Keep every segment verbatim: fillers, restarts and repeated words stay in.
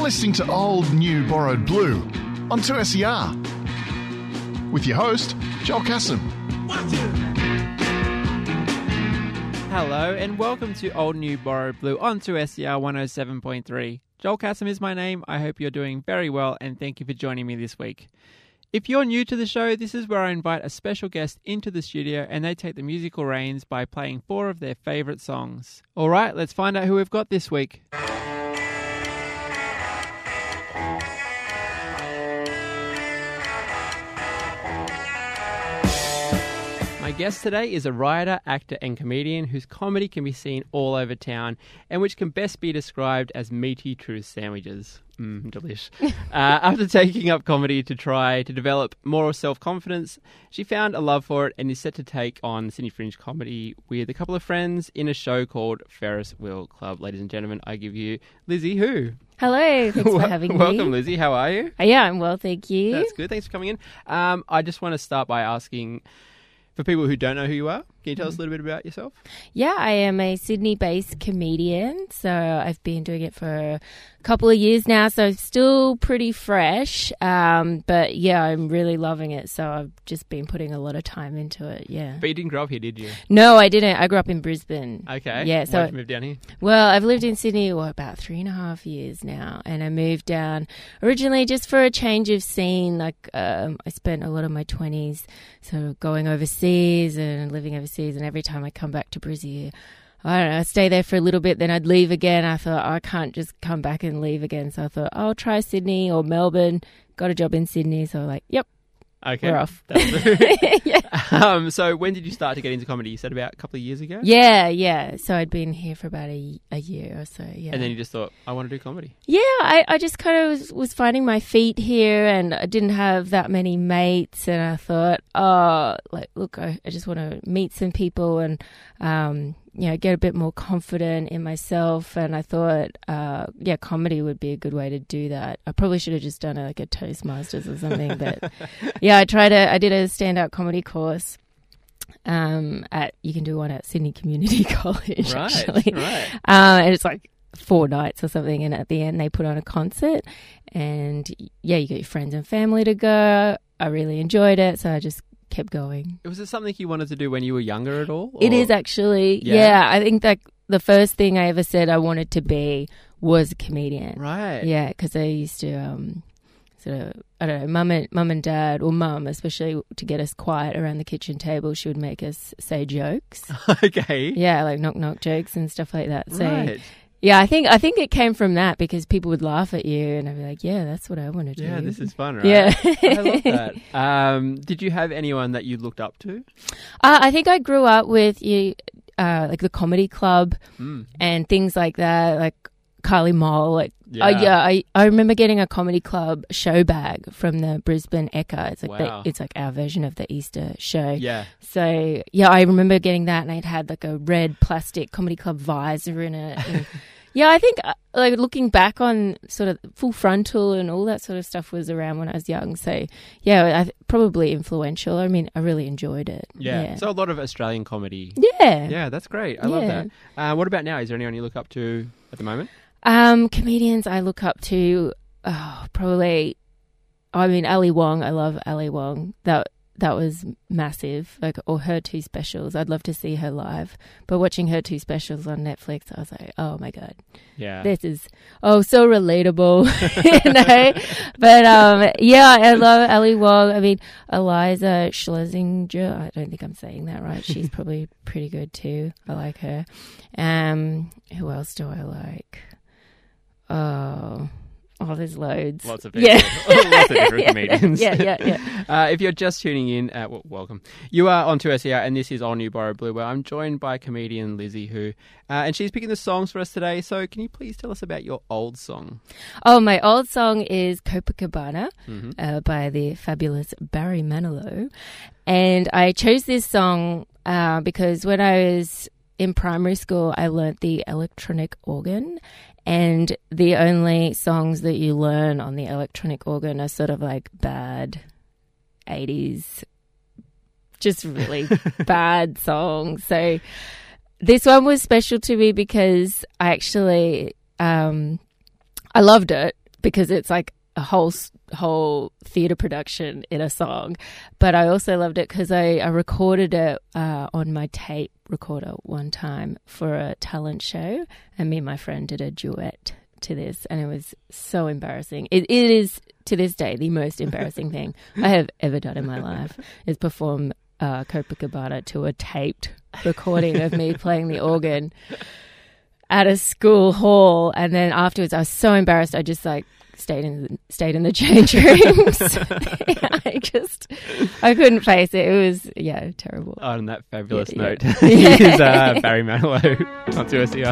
listening to Old, New, Borrowed Blue on two S E R with your host, Joel Cassim. Hello and welcome to Old, New, Borrowed Blue on two S E R one oh seven point three. Joel Cassim is my name. I hope you're doing very well and thank you for joining me this week. If you're new to the show, this is where I invite a special guest into the studio and they take the musical reins by playing four of their favourite songs. All right, let's find out who we've got this week. My guest today is a writer, actor and comedian whose comedy can be seen all over town and which can best be described as meaty truth sandwiches. Mmm, delish. uh, after taking up comedy to try to develop more self-confidence, she found a love for it and is set to take on Sydney Fringe comedy with a couple of friends in a show called Ferris Wheel Club. Ladies and gentlemen, I give you Lizzie Hu. Hello, thanks for having me. Welcome, Lizzie. How are you? Uh, yeah, I'm well, thank you. That's good. Thanks for coming in. Um, I just want to start by asking, for people who don't know who you are, can you tell us a little bit about yourself? Yeah, I am a Sydney-based comedian, so I've been doing it for a couple of years now, so still pretty fresh, um, but yeah, I'm really loving it, so I've just been putting a lot of time into it, yeah. But you didn't grow up here, did you? No, I didn't. I grew up in Brisbane. Okay. Yeah, so why did you move down here? Well, I've lived in Sydney, what, about three and a half years now, and I moved down originally just for a change of scene. Like, um, I spent a lot of my twenties sort of going overseas and living overseas, and every time I come back to Brizzy, I don't know, I'd stay there for a little bit, then I'd leave again. I thought, oh, I can't just come back and leave again. So I thought, I'll try Sydney or Melbourne. Got a job in Sydney, so I'm like, yep. Okay. We're off. yeah. um, so when did you start to get into comedy? You said about a couple of years ago? Yeah, yeah. So I'd been here for about a, a year or so, yeah. And then you just thought, I want to do comedy? Yeah, I, I just kind of was, was finding my feet here and I didn't have that many mates and I thought, oh, like, look, I, I just want to meet some people and, um, you know, get a bit more confident in myself. And I thought, uh, yeah, comedy would be a good way to do that. I probably should have just done a, like a Toastmasters or something. But yeah, I tried a, I did a stand-up comedy course. Um, at you can do one at Sydney Community College, right, actually. Right. Um, and it's like four nights or something. And at the end, they put on a concert. And yeah, you get your friends and family to go. I really enjoyed it, so I just kept going. Was it something you wanted to do when you were younger at all? Or? It is actually. Yeah. yeah, I think that the first thing I ever said I wanted to be was a comedian. Right. Yeah, because I used to um, sort of, I don't know, mum and, mum and dad, or mum especially, to get us quiet around the kitchen table, she would make us say jokes. Okay. Yeah, like knock knock jokes and stuff like that. So, right. Yeah, I think I think it came from that because people would laugh at you and I'd be like, yeah, that's what I want to do. Yeah, this is fun, right? Yeah. I love that. Um, did you have anyone that you looked up to? Uh, I think I grew up with you, uh, like the Comedy Club mm. and things like that, like Carly Mole. Like, yeah, uh, yeah I, I remember getting a Comedy Club show bag from the Brisbane Ekka. It's like wow. the, it's like our version of the Easter show. Yeah. So, yeah, I remember getting that and it had like a red plastic Comedy Club visor in it. And yeah, I think uh, like looking back on sort of Full Frontal and all that sort of stuff was around when I was young. So, yeah, I, probably influential. I mean, I really enjoyed it. Yeah. yeah. So a lot of Australian comedy. Yeah. Yeah, that's great. I yeah. love that. Uh, what about now? Is there anyone you look up to at the moment? Um, comedians I look up to, oh, probably, I mean, Ali Wong. I love Ali Wong. That that was massive. Like, or her two specials. I'd love to see her live. But watching her two specials on Netflix, I was like, oh my God. Yeah. This is, oh, so relatable, you know? But, um, yeah, I love Ali Wong. I mean, Eliza Schlesinger, I don't think I'm saying that right. She's probably pretty good too. I like her. Um, who else do I like? Oh, oh, there's loads. Lots of people. Yeah. Lots of different comedians. Yeah, yeah, yeah. Uh, if you're just tuning in, uh, well, welcome. You are on two S E R, and this is Old New Borrowed Blue, where I'm joined by comedian Lizzie Hu, uh, and she's picking the songs for us today. So can you please tell us about your old song? Oh, my old song is Copacabana mm-hmm. uh, by the fabulous Barry Manilow. And I chose this song uh, because when I was in primary school, I learnt the electronic organ. And the only songs that you learn on the electronic organ are sort of like bad eighties, just really bad songs. So this one was special to me because I actually, um, I loved it. because it's like a whole whole theatre production in a song. But I also loved it because I, I recorded it uh, on my tape recorder one time for a talent show, and me and my friend did a duet to this, and it was so embarrassing. It, it is, to this day, the most embarrassing thing I have ever done in my life, is perform uh, Copacabana to a taped recording of me playing the organ at a school hall. And then afterwards I was so embarrassed, I just like stayed in stayed in the change rooms. yeah, I just I couldn't face it. It was yeah terrible. On that fabulous yeah, note, yeah. here's uh, Barry Manilow on two S E R.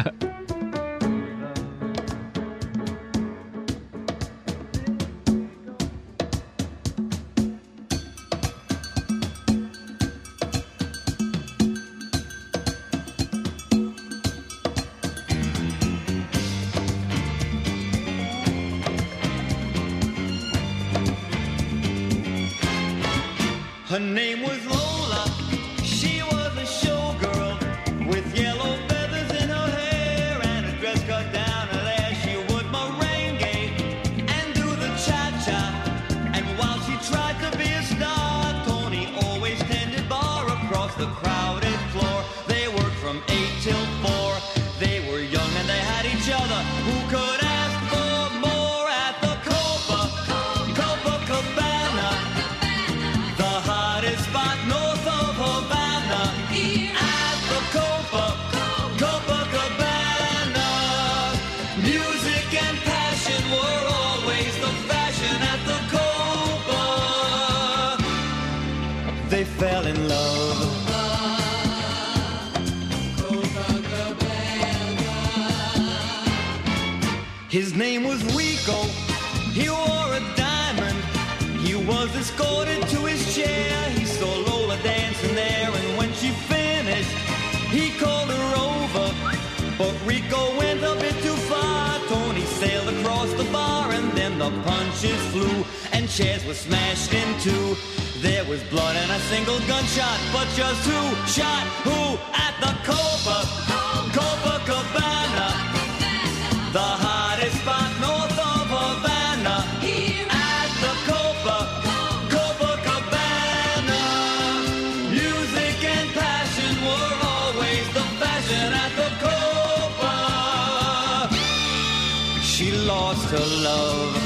Her name was Lola, she was a showgirl with yellow feathers in her hair and a dress cut down her there. She would merengue and do the cha-cha, and while she tried to be a star, Tony always tended bar across the crowded floor. They worked from eight till four, they were young and they had each other. Who could ask for more at the Copa, Copacabana, the hottest spot north of Havana, at the Copa, Copacabana. Music and passion were always the fashion at the Copa. They fell in love. His name was Rico, he wore a diamond. He was escorted to his chair. He saw Lola dancing there, and when she finished, he called her over. But Rico went a bit too far. Tony sailed across the bar, and then the punches flew, and chairs were smashed in two. There was blood and a single gunshot, but just who shot who at the Copa, Copacabana, the hottest spot north of Havana, at the Copa, Copacabana. Music and passion were always the fashion at the Copa. She lost her love.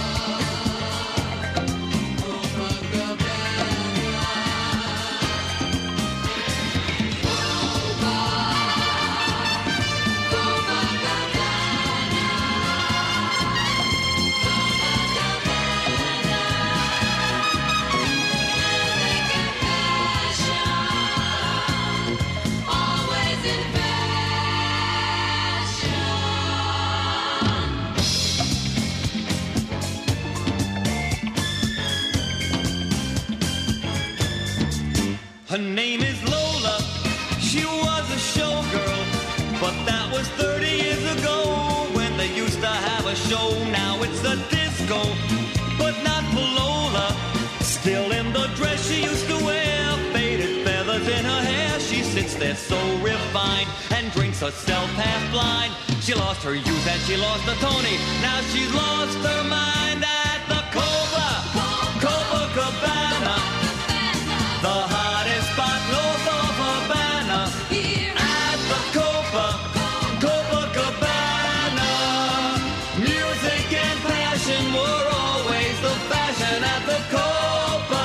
Her name is Lola, she was a showgirl, but that was thirty years ago when they used to have a show. Now it's a disco, but not for Lola. Still in the dress she used to wear, faded feathers in her hair. She sits there so refined and drinks herself half blind. She lost her youth and she lost the Tony. Now she's lost her mind at the Copa, Copacabana, the hottest spot north of Havana, at the Copa, Copacabana. Music and passion were always the fashion at the Copa.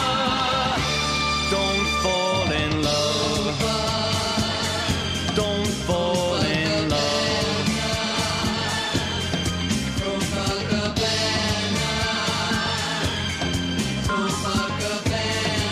Don't fall in love. Don't fall in love. Copacabana, Copacabana.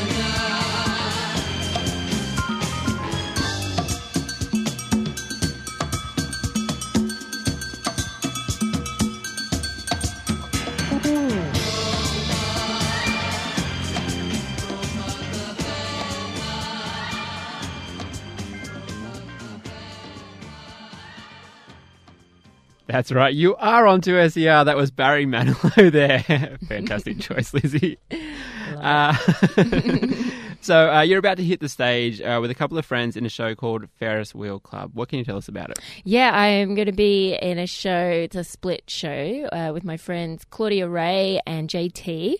That's right. You are on two S E R. That was Barry Manilow there. Fantastic choice, Lizzie. Uh, So uh, you're about to hit the stage uh, with a couple of friends in a show called Ferris Wheel Club. What can you tell us about it? Yeah, I am going to be in a show. It's a split show uh, with my friends Claudia Ray and J T.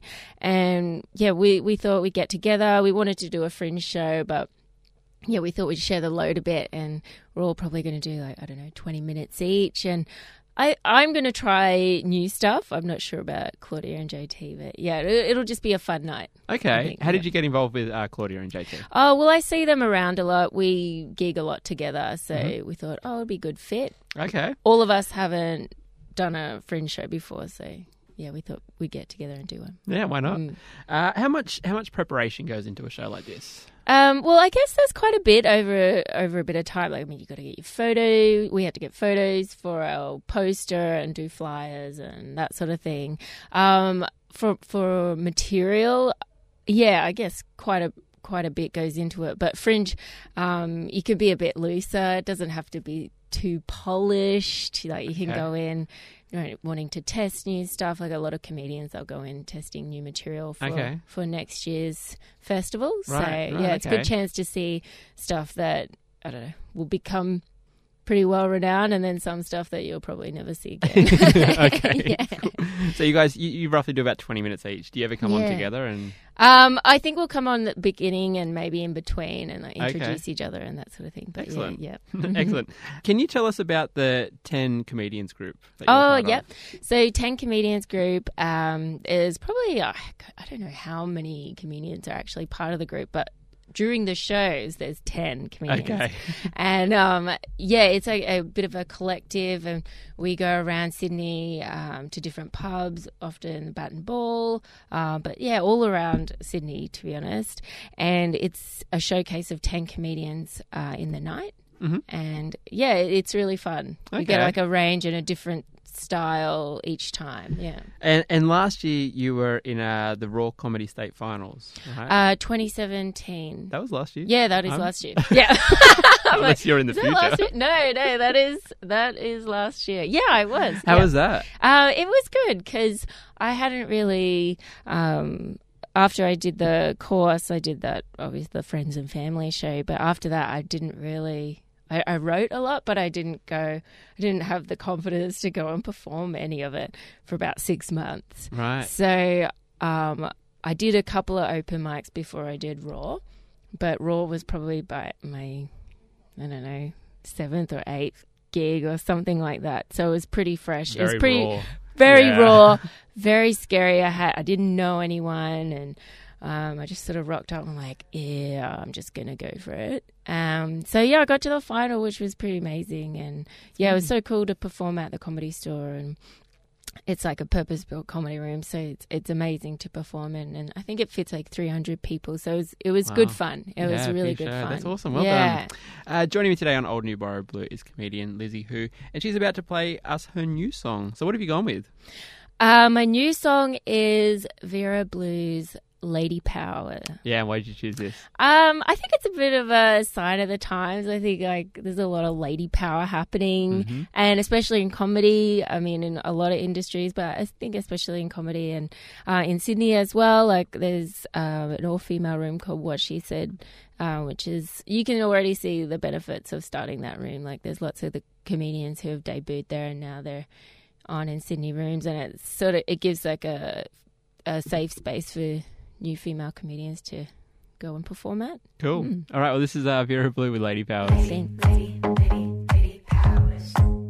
And yeah, we, we thought we'd get together. We wanted to do a fringe show, but yeah, we thought we'd share the load a bit. And we're all probably going to do like, I don't know, twenty minutes each. And I, I'm going to try new stuff. I'm not sure about Claudia and J T, but yeah, it, it'll just be a fun night. Okay. think, How did yeah. you get involved with uh, Claudia and J T? Oh, well, I see them around a lot. We gig a lot together. So Mm-hmm. we thought, oh, it'd be a good fit. Okay. All of us haven't done a fringe show before. So yeah, we thought we'd get together and do one. Yeah, why not? Mm. Uh, how much how much preparation goes into a show like this? Um, well, I guess there's quite a bit over over a bit of time. Like, I mean, you got to get your photo. We had to get photos for our poster and do flyers and that sort of thing. Um, for for material, yeah, I guess quite a quite a bit goes into it. But fringe, um, you can be a bit looser. It doesn't have to be too polished. Like you can Okay. go in, you know, wanting to test new stuff. Like a lot of comedians, they'll go in testing new material for Okay. for next year's festival. So Right, right, yeah, it's a okay. good chance to see stuff that I don't know will become pretty well renowned, and then some stuff that you'll probably never see again. Okay. Yeah. So you guys, you, you roughly do about twenty minutes each. Do you ever come on Yeah. together? And Um, I think we'll come on the beginning and maybe in between and like, Okay. introduce each other and that sort of thing. But Excellent. yeah, yeah. Excellent. Can you tell us about the ten comedians group? That you're Oh, part of? yep. So ten Comedians group um, is probably, uh, I don't know how many comedians are actually part of the group, but during the shows, there's ten comedians. Okay. And um, yeah, it's a, a bit of a collective, and we go around Sydney um, to different pubs, often the Bat and Ball, uh, but yeah, all around Sydney, to be honest. And it's a showcase of ten comedians uh, in the night. Mhm. And yeah, it- it's really fun. You get Okay. like a range and a different style each time. Yeah. And, and last year you were in uh, the Raw Comedy State Finals, right? Uh, twenty seventeen. that was last year? Yeah, that is Um, last year. Yeah. I'm Unless like, you're in the is that future. last year? No, no, that is that is last year. Yeah, I was. How yeah. was that? Uh, it was good because I hadn't really. Um, after I did the course, I did that obviously the friends and family show. But after that, I didn't really. I, I wrote a lot, but I didn't go. I didn't have the confidence to go and perform any of it for about six months. Right. So um, I did a couple of open mics before I did Raw, but Raw was probably by my, I don't know, seventh or eighth gig or something like that. So it was pretty fresh. it was Very pretty raw. very Yeah. raw, very scary. I had I didn't know anyone, and um, I just sort of rocked up and like, yeah, I'm just gonna go for it. Um, so yeah, I got to the final, which was pretty amazing, and yeah, it was so cool to perform at the Comedy Store, and it's like a purpose-built comedy room, so it's it's amazing to perform in, and I think it fits like three hundred people, so it was, it was Wow. good fun. It was Yeah, really big good show. fun. That's awesome. Well yeah. done. Uh, joining me today on Old New Borrowed Blue is comedian Lizzie Hu, and she's about to play us her new song. So what have you gone with? Uh, my new song is Vera Blue's Lady Power. Yeah, and why did you choose this? Um, I think it's a bit of a sign of the times. I think like there's a lot of lady power happening, Mhm. and especially in comedy. I mean, in a lot of industries, but I think especially in comedy and uh, in Sydney as well. Like there's uh, an all-female room called What She Said, uh, which is you can already see the benefits of starting that room. Like there's lots of the comedians who have debuted there, and now they're on in Sydney rooms, and it's sort of it gives like a a safe space for new female comedians to go and perform at. Cool. Mm. All right, well, this is uh, Vera Blue with Lady Powers. Thanks. Lady, lady, lady powers.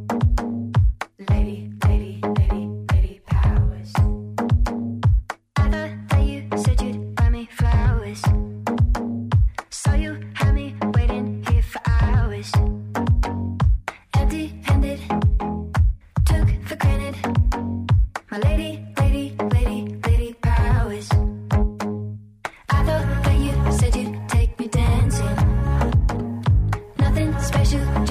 Lady, lady, lady, lady powers. I thought that you said you'd buy me flowers. Saw you had me waiting here for hours. Empty-handed, took for granted. My lady, lady, lady, lady powers. I thought that you said you'd take me dancing. Nothing special.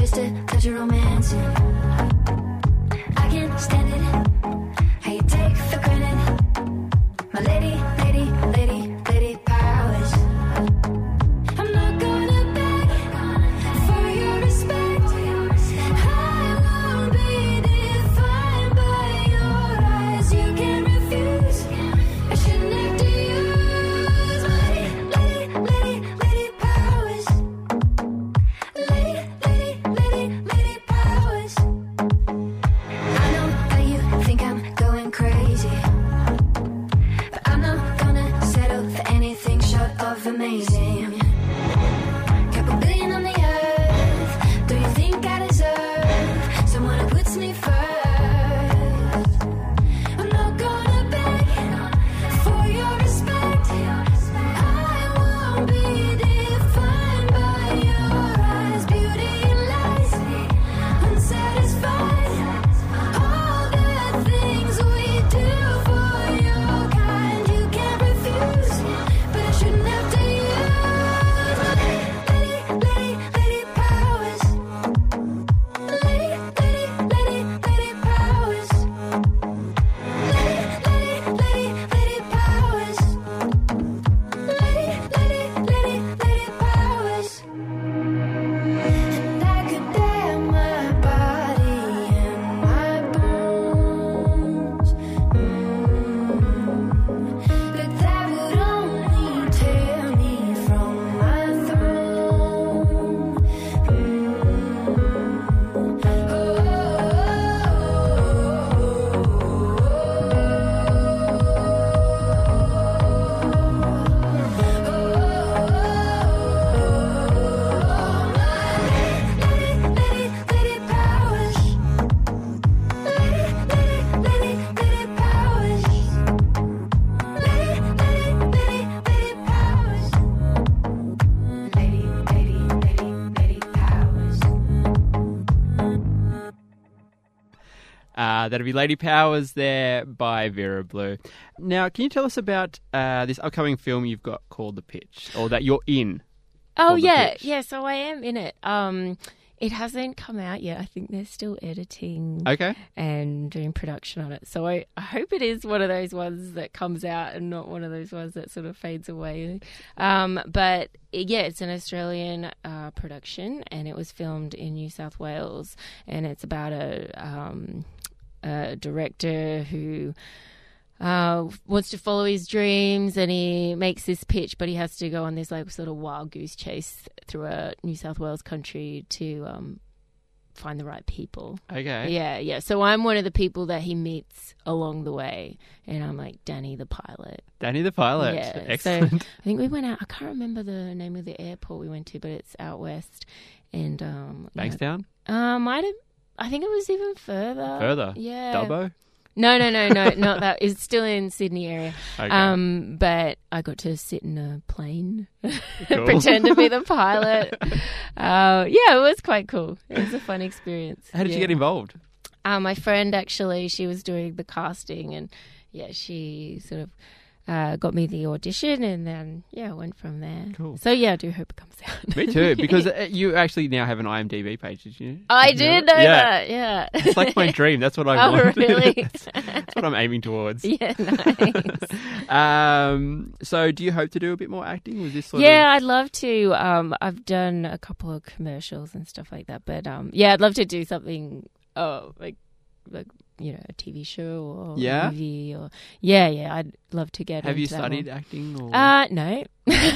Uh, that'll be Lady Powers there by Vera Blue. Now, can you tell us about uh, this upcoming film you've got called The Pitch, or that you're in? Oh, called The yeah. Pitch? Yeah, so I am in it. Um, it hasn't come out yet. I think they're still editing Okay. and doing production on it. So I, I hope it is one of those ones that comes out and not one of those ones that sort of fades away. Um, but yeah, it's an Australian uh, production, and it was filmed in New South Wales, and it's about a, um, a director who uh, wants to follow his dreams, and he makes this pitch, but he has to go on this like sort of wild goose chase through a New South Wales country to um, find the right people. Okay. Yeah, yeah. So I'm one of the people that he meets along the way, and I'm like Danny the pilot. Danny the Pilot. Yeah, Excellent. So I think we went out. I can't remember the name of the airport we went to, but it's out west, and um, you know, Bankstown? uh, might have. I think it was even further. Further? Yeah. Dubbo? No, no, no, no, not that. It's still in Sydney area. Okay. Um, but I got to sit in a plane, Cool. pretend to be the pilot. uh, yeah, it was quite cool. It was a fun experience. How did yeah. you get involved? Uh, my friend, actually, she was doing the casting, and yeah, she sort of uh, got me the audition, and then yeah, I went from there. Cool. So yeah, I do hope it comes out. Me too, because uh, you actually now have an I M D B page, did you? I Did you did know know it? that. Yeah, It's like my dream. That's what I Oh, want. really? that's, that's what I'm aiming towards. Yeah, nice. Um, so do you hope to do a bit more acting? Was this sort Yeah, of... I'd love to. Um, I've done a couple of commercials and stuff like that, but um, yeah, I'd love to do something. Oh, like like you know, a T V show or Yeah? a movie or yeah, yeah. I'd love to get. Have you into that studied one. acting? Or... Uh, no,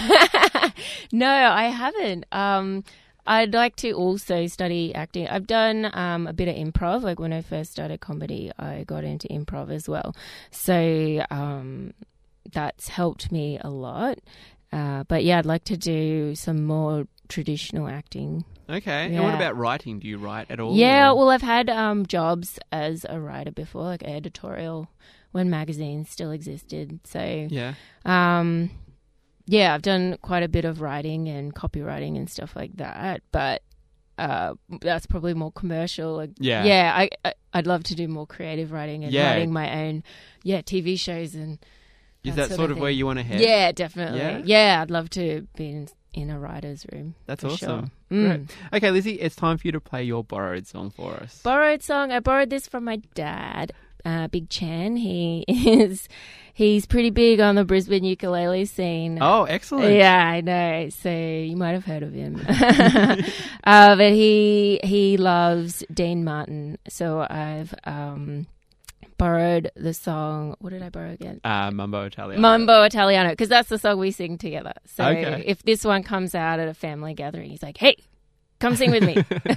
no, I haven't. Um, I'd like to also study acting. I've done um, a bit of improv. Like when I first started comedy, I got into improv as well. So um, that's helped me a lot. Uh, but yeah, I'd like to do some more traditional acting. Okay. And what Yeah. about writing? Do you write at all? Yeah, or- well, I've had um, jobs as a writer before, like editorial, when magazines still existed. So Yeah. um, yeah, I've done quite a bit of writing and copywriting and stuff like that, but uh, that's probably more commercial. Like, Yeah. yeah, I, I I'd love to do more creative writing and Yeah. writing my own, yeah, T V shows and. Is that, sort of thing. where you want to head? Yeah, definitely. Yeah? Yeah, I'd love to be in, in a writer's room. That's for awesome. Sure. Mm. Great. Okay, Lizzie, it's time for you to play your borrowed song for us. Borrowed song. I borrowed this from my dad, uh, Big Chan. He is, he's pretty big on the Brisbane ukulele scene. Oh, excellent. Yeah, I know. So you might have heard of him. uh, but he he loves Dean Martin. So I've um, borrowed the song. What did I borrow again? Uh, Mambo Italiano. Mambo Italiano, because that's the song we sing together. So Okay. if this one comes out at a family gathering, he's like, hey, come sing with me.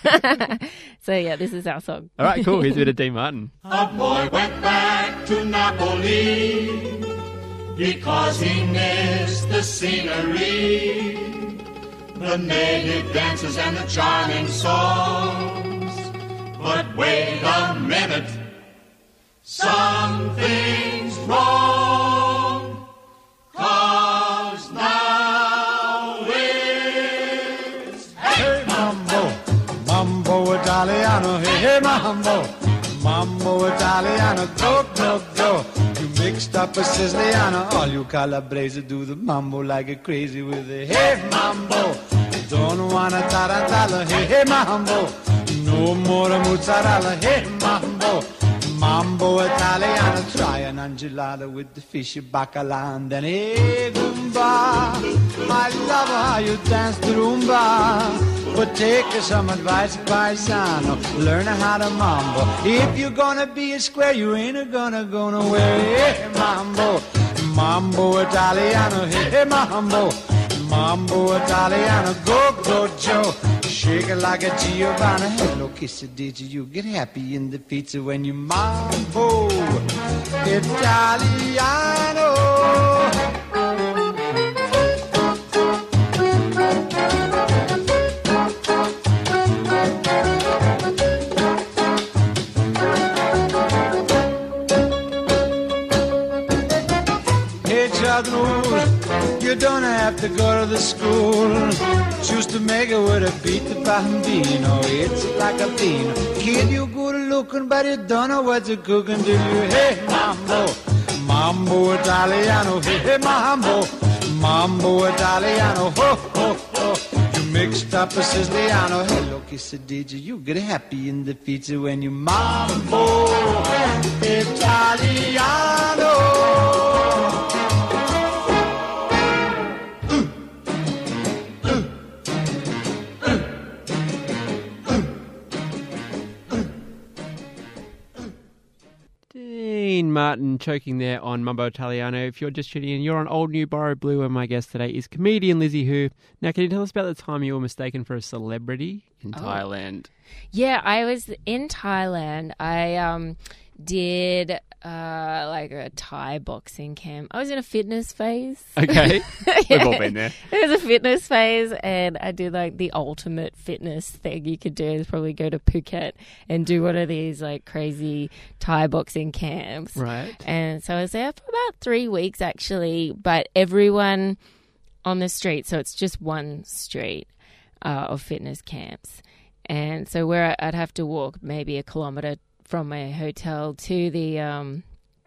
So yeah, this is our song. All right, cool. Here's a bit of Dean Martin. A boy went back to Napoli because he missed the scenery, the native dances and the charming songs. But wait a minute, something's wrong, 'cause now it's Hey mambo, mambo Italiano, hey, hey mambo, mambo Italiano, go, go, go. You mixed up a Siciliano, all you Calabrese do the mambo like a crazy with a hey mambo. Don't wanna tarantella, hey, hey mambo, no more mozzarella, hey mambo. Mambo Italiano, try an angelada with the fishy bacala and then hey Goomba, I love how you dance the rumba, but take some advice, paisano, learn how to mambo. If you're gonna be a square, you ain't gonna go nowhere. Hey mambo, mambo Italiano, hey mambo, mambo Italiano, go go Joe. Shake it like a Giovanna. Hello, quesadilla. You get happy in the pizza when you mambo Italiano. Hey, Charles, you don't have to go to the school. Choose to make it with a beat the bambino. It's like a bean. Kid, you good looking, but you don't know what you're cooking. Do you? Hey, mambo, mambo Italiano. Hey, hey, mambo, mambo Italiano. Ho, ho, ho. You mixed up a Siciliano. Hello, quesadilla. You get happy in the pizza when you mambo Italiano. Dean Martin choking there on Mumbo Italiano. If you're just tuning in, you're on Old New Borrowed Blue, and my guest today is comedian Lizzie Hu. Now, can you tell us about the time you were mistaken for a celebrity in Oh. Thailand? Yeah, I was in Thailand. I um did uh like a Thai boxing camp. I was in a fitness phase. Okay. We've all been there. It was a fitness phase, and I did like the ultimate fitness thing you could do is probably go to Phuket and do one of these like crazy Thai boxing camps. Right. And so I was there for about three weeks actually, but everyone on the street, so it's just one street uh, of fitness camps. And so where I'd have to walk maybe a kilometre from my hotel to the um,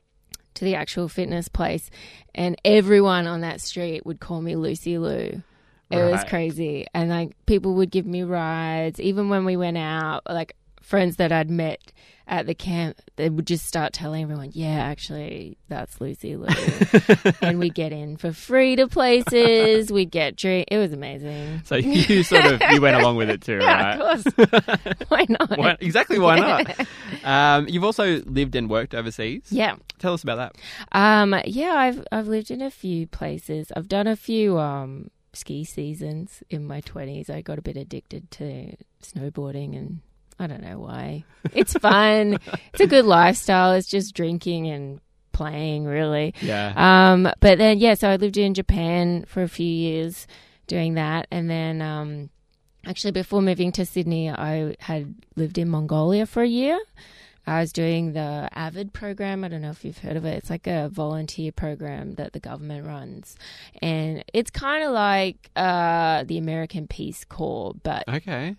to the actual fitness place, and everyone on that street would call me Lucy Lou. It was Right. crazy, and like people would give me rides, even when we went out. Like friends that I'd met at the camp, they would just start telling everyone, "Yeah, actually, that's Lucy Lou," and we get in for free to places. We get drink. It was amazing. So you sort of you went along with it too, Yeah, right? of course. Why not? Why, exactly, why not? Um, you've also lived and worked overseas. Yeah. Tell us about that. Um, yeah, I've I've lived in a few places. I've done a few um, ski seasons in my twenties. I got a bit addicted to snowboarding, and I don't know why. It's fun. It's a good lifestyle. It's just drinking and playing, really. Yeah. Um, but then, yeah, so I lived in Japan for a few years doing that. And then um, actually before moving to Sydney, I had lived in Mongolia for a year. I was doing the AVID program. I don't know if you've heard of it. It's like a volunteer program that the government runs. And it's kind of like uh, the American Peace Corps, but Okay.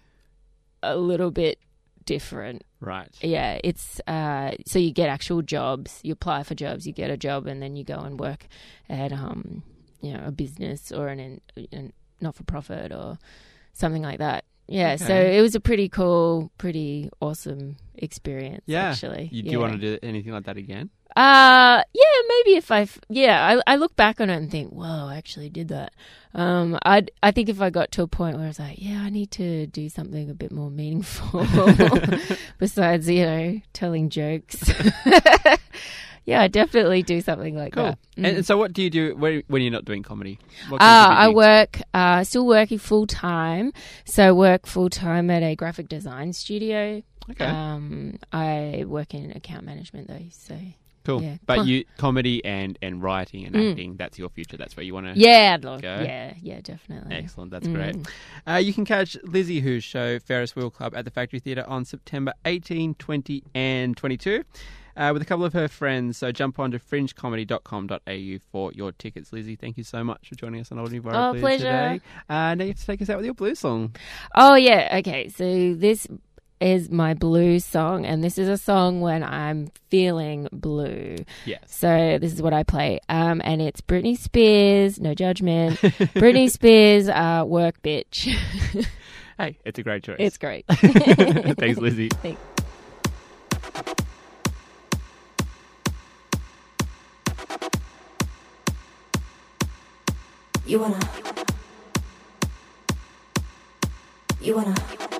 a little bit different. Right. Yeah, it's uh, so you get actual jobs. You apply for jobs, you get a job, and then you go and work at um, you know, a business or an, an not for profit or something like that. Yeah, so Okay. it was a pretty cool, pretty awesome experience. Yeah. actually. You, do yeah. you want to do anything like that again? Uh, yeah, maybe if I, f- yeah, I, I look back on it and think, whoa, I actually did that. Um, I, I think if I got to a point where I was like, yeah, I need to do something a bit more meaningful besides, you know, telling jokes. Yeah, I definitely do something like Cool. that. Mm. And so what do you do when, when you're not doing comedy? What Uh, contribute I you? work, uh, still working full time. So I work full time at a graphic design studio. Okay. Um, I work in account management though, so. Cool. yeah. But Huh. you comedy and, and writing and Mm. acting, that's your future. That's where you want to Yeah, I'd love, go. yeah, yeah, definitely. Excellent. That's Mm. great. Uh, you can catch Lizzie Hu's show, Ferris Wheel Club, at the Factory Theatre on September eighteenth, twentieth and twenty-second. Uh, with a couple of her friends. So jump on to fringe comedy dot com dot a u for your tickets. Lizzie, thank you so much for joining us on Old New Borrowed Oh, Blues pleasure. today. Uh, now you have to take us out with your blues song. Oh, yeah, okay. So this is my blues song, and this is a song when I'm feeling blue. Yes. So this is what I play. Um, and it's Britney Spears, no judgment. Britney Spears, uh, Work Bitch. Hey, it's a great choice. It's great. Thanks, Lizzie. Thanks. You wanna, you wanna,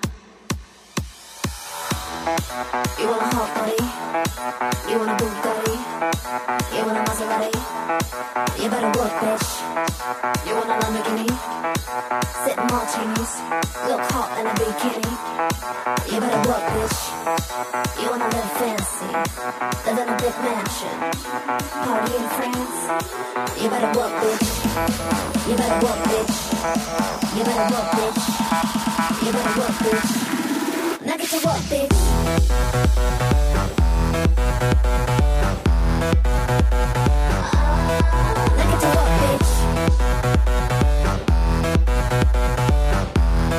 you wanna hot body, you wanna Bugatti, you wanna Maserati, you better work, bitch. You want a Lamborghini, sip martinis, look hot in a bikini. You better work, bitch. You wanna live fancy, live in a big mansion, party in France. You better work, bitch. You better work, bitch. You better work, bitch. You better work, bitch. Now get to work, bitch. Now get to work, bitch.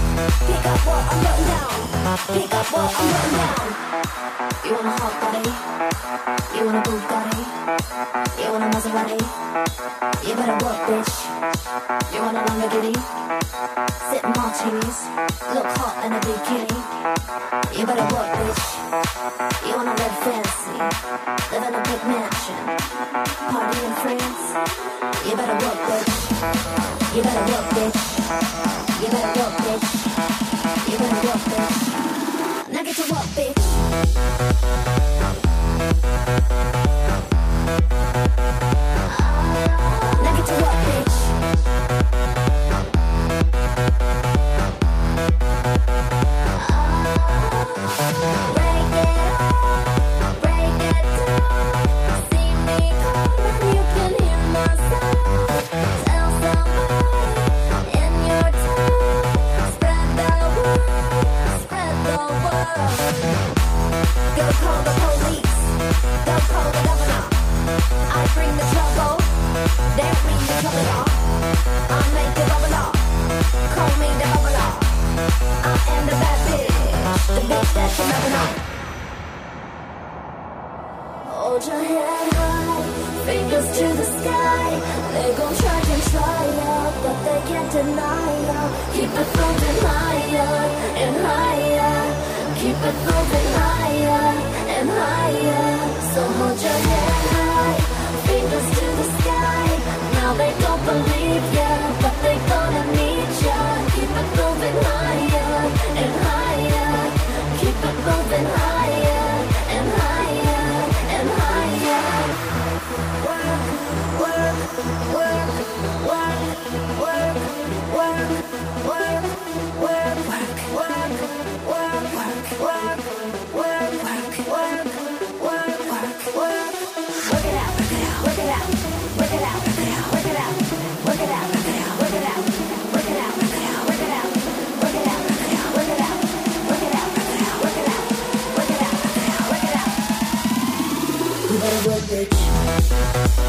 Pick up what I'm putting down. Pick up what I'm putting down. You want a hot body? You want a Bugatti? You want a Maserati? You better work, bitch. You want a Lamborghini? Sip martinis, look hot in a bikini. You better work, bitch. You wanna live fancy, live in a big mansion, party in France. You better work, bitch. You better work, bitch. You better work, bitch. You better work, bitch. Now get to work, bitch. Now get to work, bitch. Break it up, break it down. See me coming, you can hear my sound. Tell somebody in your town. Spread the word, spread the word. Go call the police, go call the governor. I bring the trouble, they bring the trouble. I make it bubble up, call me the bubble up. I am the bad bitch, the bitch that you never know. Hold your head high, fingers to the sky. They gon' try and try ya, but they can't deny ya. Keep it moving higher and higher. Keep it moving higher and higher. So hold your head high, fingers to the sky. Now they don't believe ya, but they gonna need ya. Keep it moving higher and higher. Keep it moving higher and higher and higher. Work, work, work, work, work, work, work, work, work, work, work, work, work, work, work, work, work, work. Work it out, work it out, work it out, work it out, work it out, work it out, work it out, work it out, work it out, work it out, work it out, work it out, work it out, work it out, work it out, work it out, work it out, work it out, work it out. You better work, bitch.